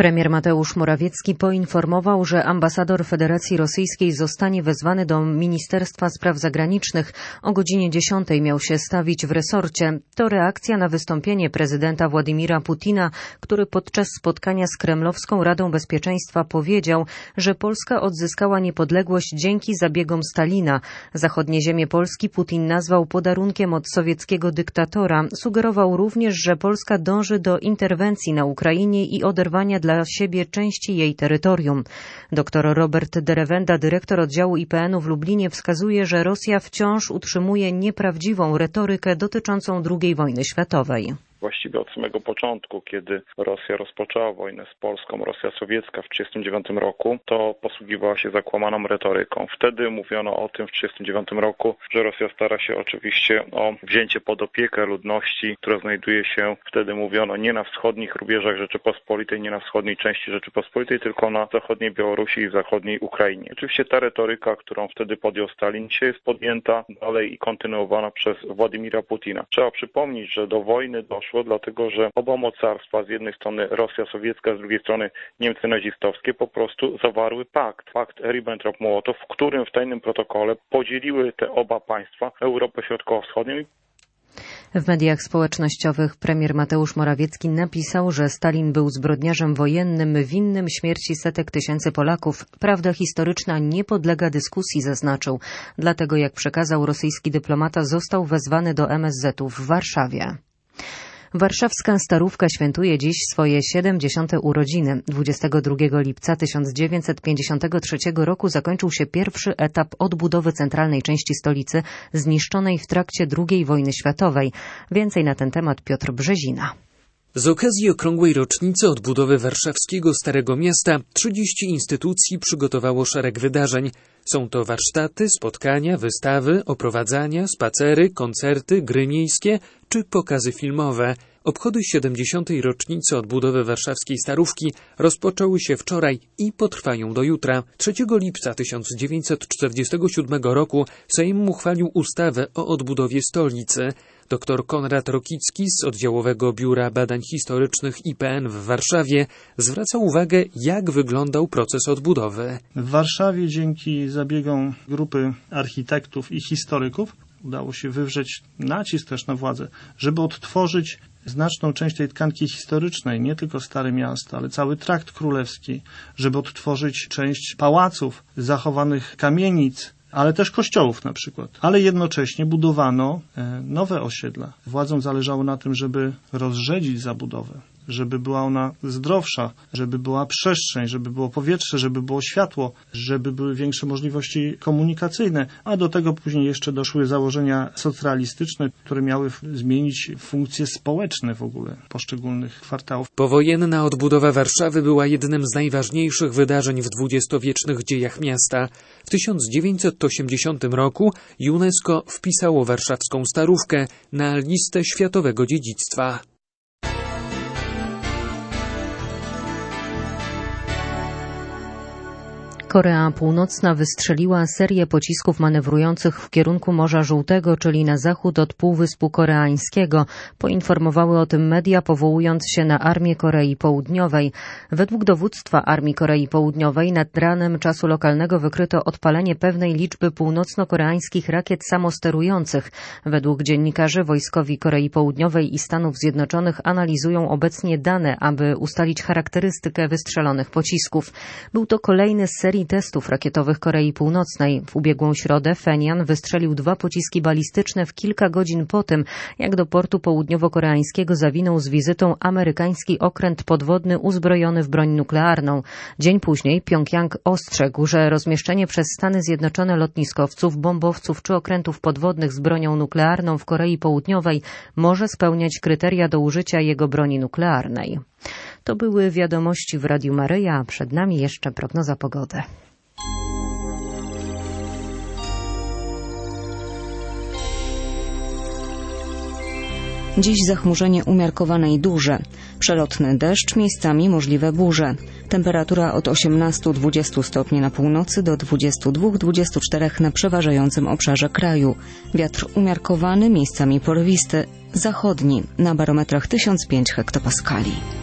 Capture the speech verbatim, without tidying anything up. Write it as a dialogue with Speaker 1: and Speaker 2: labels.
Speaker 1: Premier Mateusz Morawiecki poinformował, że ambasador Federacji Rosyjskiej zostanie wezwany do Ministerstwa Spraw Zagranicznych. O godzinie dziesiątej miał się stawić w resorcie. To reakcja na wystąpienie prezydenta Władimira Putina, który podczas spotkania z Kremlowską Radą Bezpieczeństwa powiedział, że Polska odzyskała niepodległość dzięki zabiegom Stalina. Zachodnie ziemie Polski Putin nazwał podarunkiem od sowieckiego dyktatora. Sugerował również, że Polska dąży do interwencji na Ukrainie i oderwania dla siebie części jej terytorium. Doktor Robert Derewenda, dyrektor oddziału I P N-u w Lublinie, wskazuje, że Rosja wciąż utrzymuje nieprawdziwą retorykę dotyczącą drugiej wojny światowej.
Speaker 2: Właściwie od samego początku, kiedy Rosja rozpoczęła wojnę z Polską, Rosja sowiecka w tysiąc dziewięćset trzydziestym dziewiątym roku, to posługiwała się zakłamaną retoryką. Wtedy mówiono o tym w tysiąc dziewięćset trzydziestym dziewiątym roku, że Rosja stara się oczywiście o wzięcie pod opiekę ludności, która znajduje się, wtedy mówiono, nie na wschodnich rubieżach Rzeczypospolitej, nie na wschodniej części Rzeczypospolitej, tylko na zachodniej Białorusi i zachodniej Ukrainie. Oczywiście ta retoryka, którą wtedy podjął Stalin, dzisiaj jest podjęta dalej i kontynuowana przez Władimira Putina. Trzeba przypomnieć, że do wojny doszło dlatego, że oba mocarstwa, z jednej strony Rosja sowiecka, z drugiej strony Niemcy nazistowskie, po prostu zawarły pakt, pakt Ribbentrop-Mołotow, w którym w tajnym protokole podzieliły te oba państwa, Europę Środkowo-Wschodnią.
Speaker 1: W mediach społecznościowych premier Mateusz Morawiecki napisał, że Stalin był zbrodniarzem wojennym winnym śmierci setek tysięcy Polaków. Prawda historyczna nie podlega dyskusji, zaznaczył. Dlatego, jak przekazał rosyjski dyplomata, został wezwany do M S Z-u w Warszawie. Warszawska Starówka świętuje dziś swoje siedemdziesiąte urodziny. dwudziestego drugiego lipca tysiąc dziewięćset pięćdziesiątego trzeciego roku zakończył się pierwszy etap odbudowy centralnej części stolicy zniszczonej w trakcie drugiej wojny światowej. Więcej na ten temat Piotr Brzezina.
Speaker 3: Z okazji okrągłej rocznicy odbudowy warszawskiego Starego Miasta trzydzieści instytucji przygotowało szereg wydarzeń. Są to warsztaty, spotkania, wystawy, oprowadzania, spacery, koncerty, gry miejskie czy pokazy filmowe. Obchody siedemdziesiątej rocznicy odbudowy warszawskiej Starówki rozpoczęły się wczoraj i potrwają do jutra. trzeciego lipca tysiąc dziewięćset czterdziestego siódmego roku Sejm uchwalił ustawę o odbudowie stolicy. Dr Konrad Rokicki z Oddziałowego Biura Badań Historycznych I P N w Warszawie zwraca uwagę, jak wyglądał proces odbudowy.
Speaker 4: W Warszawie dzięki zabiegom grupy architektów i historyków udało się wywrzeć nacisk też na władzę, żeby odtworzyć znaczną część tej tkanki historycznej, nie tylko Stare Miasto, ale cały Trakt Królewski, żeby odtworzyć część pałaców, zachowanych kamienic, ale też kościołów na przykład. Ale jednocześnie budowano nowe osiedla. Władzom zależało na tym, żeby rozrzedzić zabudowę, żeby była ona zdrowsza, żeby była przestrzeń, żeby było powietrze, żeby było światło, żeby były większe możliwości komunikacyjne, a do tego później jeszcze doszły założenia socjalistyczne, które miały zmienić funkcje społeczne w ogóle poszczególnych kwartałów.
Speaker 3: Powojenna odbudowa Warszawy była jednym z najważniejszych wydarzeń w dwudziestowiecznych dziejach miasta. W tysiąc dziewięćset osiemdziesiątym roku UNESCO wpisało warszawską Starówkę na listę światowego dziedzictwa.
Speaker 1: Korea Północna wystrzeliła serię pocisków manewrujących w kierunku Morza Żółtego, czyli na zachód od Półwyspu Koreańskiego. Poinformowały o tym media, powołując się na Armię Korei Południowej. Według dowództwa Armii Korei Południowej nad ranem czasu lokalnego wykryto odpalenie pewnej liczby północno-koreańskich rakiet samosterujących. Według dziennikarzy wojskowi Korei Południowej i Stanów Zjednoczonych analizują obecnie dane, aby ustalić charakterystykę wystrzelonych pocisków. Był to kolejny z serii testów rakietowych Korei Północnej. W ubiegłą środę Pchenjan wystrzelił dwa pociski balistyczne w kilka godzin po tym, jak do portu południowo-koreańskiego zawinął z wizytą amerykański okręt podwodny uzbrojony w broń nuklearną. Dzień później Pjongjang ostrzegł, że rozmieszczenie przez Stany Zjednoczone lotniskowców, bombowców czy okrętów podwodnych z bronią nuklearną w Korei Południowej może spełniać kryteria do użycia jego broni nuklearnej. To były wiadomości w Radiu Maryja, a przed nami jeszcze prognoza pogody. Dziś zachmurzenie umiarkowane i duże. Przelotny deszcz, miejscami możliwe burze. Temperatura od osiemnastu do dwudziestu stopni na północy do dwudziestu dwóch do dwudziestu czterech na przeważającym obszarze kraju. Wiatr umiarkowany, miejscami porywisty, zachodni, na barometrach tysiąc pięć hektopaskali.